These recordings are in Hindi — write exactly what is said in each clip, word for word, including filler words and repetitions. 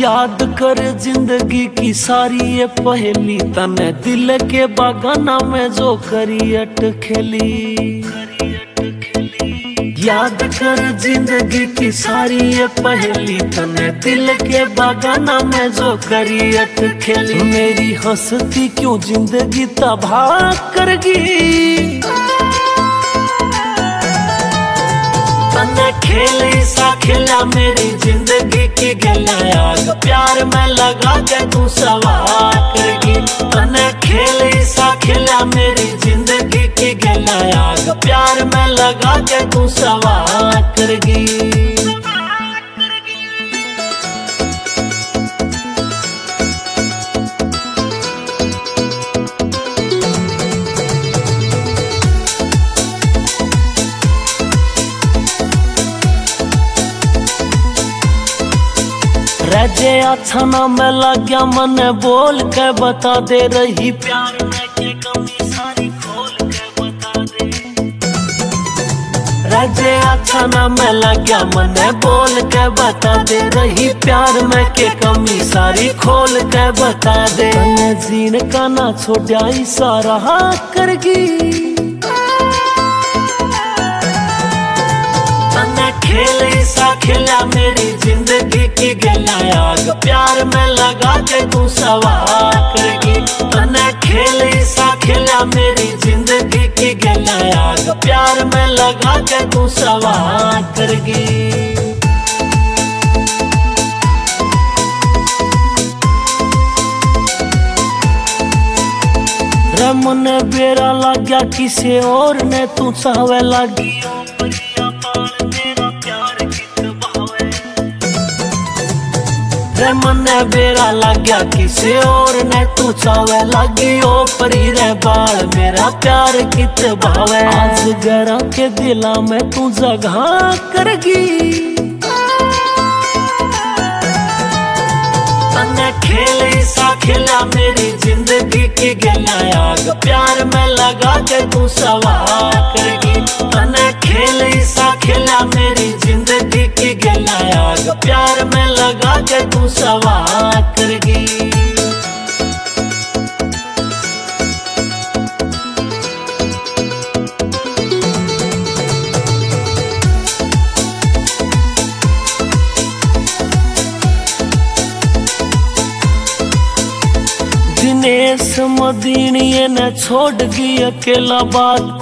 याद कर जिंदगी की सारी ये पहेली, तने दिल के बागाना में जो करी अट खेली। याद कर जिंदगी की सारी ये पहेली, तने दिल के बागाना में जो करी अट खेली। मेरी हंसती क्यों जिंदगी तबाह करगी, तने खेल सा खेला मेरी जिंदगी की गला। आग प्यार में लगा के तू सवार करगी, तने खेल सा खेला मेरी जिंदगी की गला। आग प्यार में लगा के तू सवार करगी। रजे अच्छा ना मैं लग गया मन बोल के बता दे, रही प्यार में के कमी सारी खोल के बता दे। रजे अच्छा ना मैं लग गया मन बोल के बता दे, रही प्यार में के कमी सारी खोल के बता दे। जीन का ना छोड़ा इशारा करगी, खेल सा खेला मेरी जिंदगी की गला। आग प्यार में लगा के तू सवार करगी, तने खेल सा खेला मेरी जिंदगी की गला। आग प्यार में लगा के तू सवार करगी। रमन बेरा लग गया किसी और ने तू चाहवे लगी। मन बेरा लग गया किसी और ने तू चावे लगी। ओ परी रे बाल मेरा प्यार कित भावे, आज गरा के दिला में तू जगह करगी। तने खेल सा खेला मेरी जिंदगी की गला। आग प्यार में लगा के तू सवार करगी, तने खेल सा खेला मेरी जिंदगी की गला। आग प्यार में लगा के तू सवार करगी। दिनेश मदीनिये ने छोड़ दी अकेला बात।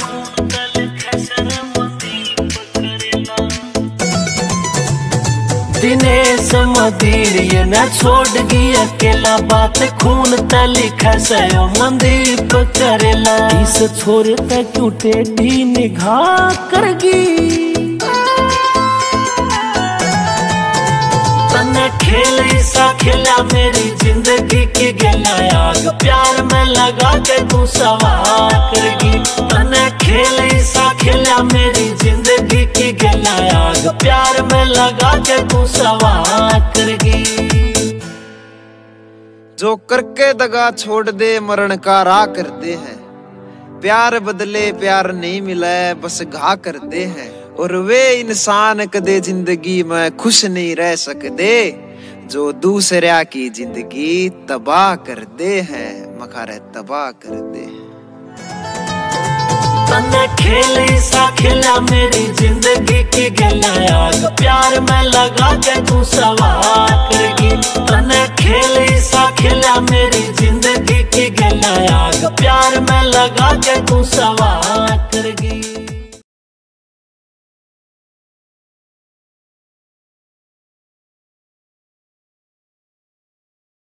दिनेश मदीनिये ने छोड़ दी अकेला बात, खून ते लिखा से मनदीप करेला। इस छोरे ते क्यों टेढ़ी निगाह करगी, खेल सा खेला मेरी जिंदगी की गला। आग प्यार में लगा के तू सवार करगी, तने खेल सा खेला मेरी जिंदगी की गला। आग प्यार में लगा के तू सवार करगी। जो करके दगा छोड़ दे मरण का राह करते हैं, प्यार बदले प्यार नहीं मिला बस घा करते हैं। और वे इंसान कदे जिंदगी में खुश नहीं रह सकते, जो दूसरा की जिंदगी तबाह कर दे हैं, मखारे तबाह कर दे हैं। तने खेल सा खेला मेरी जिंदगी की गला। आग प्यार में लगा के तू सवार करगी, तने खेल सा खेला मेरी जिंदगी की गला। आग प्यार में लगा के तू सवार करगी।